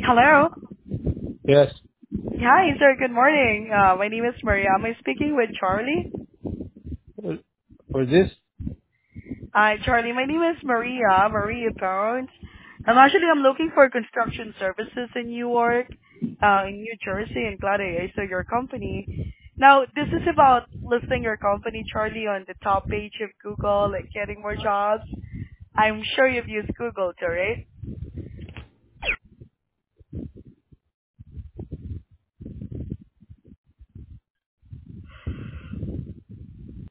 Hello. Yes. Hi, sir. Good morning. My name is Maria. Am I speaking with Charlie? For this, Hi, Charlie. My name is Maria. Maria Pounds. I'm looking for construction services in Newark, in New Jersey, and glad I saw your company. Now, this is about listing your company, Charlie, on the top page of Google, like getting more jobs. I'm sure you've used Google too, right?